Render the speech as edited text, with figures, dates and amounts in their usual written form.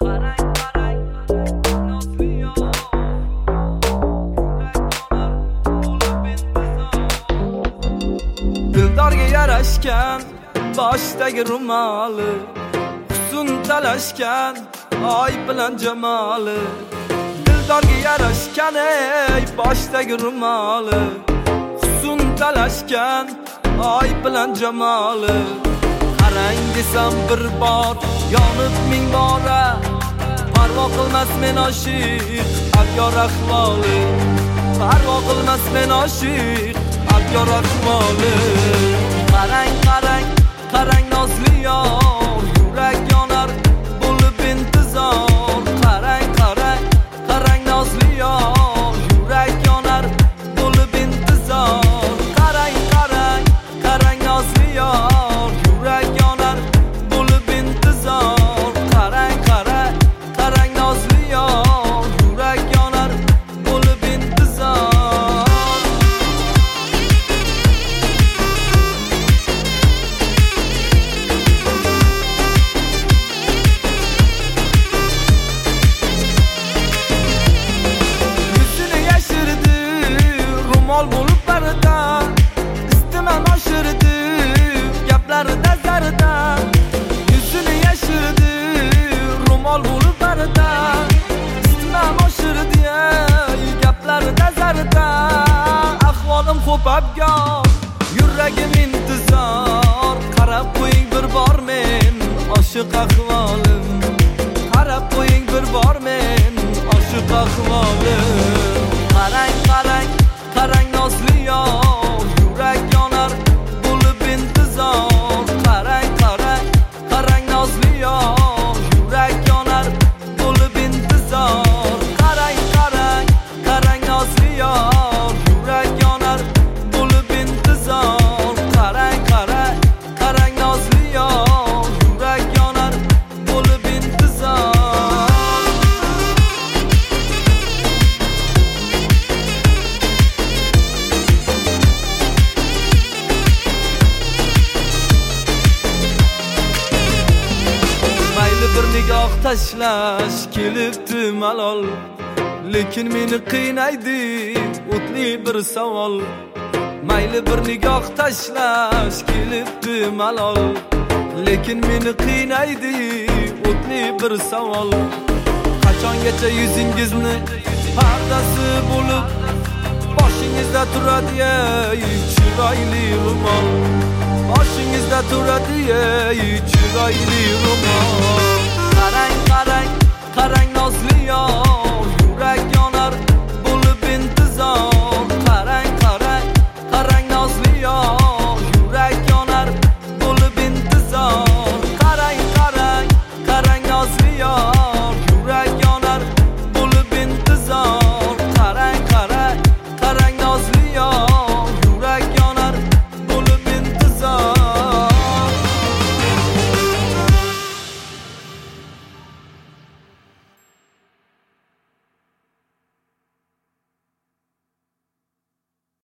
Dildorga yarashgan boshdagi rumoli, husn talashgan oy bilan jamoli. Dildorga yarashgan ey boshdagi rumoli, husn talashgan oy bilan jamoli. Qarang desam bir bor yonib ming bora, parvo qilmas men oshiq abyor ahvoli. Parvo qilmas men oshiq abyor ahvoli. Qarang qarang qarang nozli yor, yurak yonar bo'lib intizor. Qarang qarang qarang nozli yor, yurak yonar bo'lib intizor. Qarang qarang qarang nozli yor, yurak yonar bo'lib intizor. Qarang qarang qarang nozli yor, yurak yonar bo'lib intizor. Rumol bo'lib barida, istiman oshirdi gaplarida zarida. Yuzini yashirdi rumol bo'lib barida, istiman oshirdi gaplarida zarida. Ahvolim xo'p abgor, yuragim intizor. Qarab qo'ying bir bor men oshiq ahvolim, qarab qo'ying bir bor men oshiq ahvolim. Qarang qarang qarang nozli yor, yurak yonar bo'lib intizor. Qarang qarang qarang nozli yor, yurak yonar bo'lib intizor. Qarang qarang qarang nozli yor, yurak yonar bo'lib intizor. Qarang qarang qarang nozli yor, yurak yonar bo'lib intizor. Mayli bir nigoh tashlash kelibdi malol, lekin meni qiynaydi o'tli bir savol. Mayli bir nigoh tashlash kelibdi malol, lekin meni qiynaydi o'tli bir savol. Qachongacha yuzingizni pardasi bo'lib boshingizda turadi ey chiroyli rumol. Boshingizda turadi ey chiroyli rumol.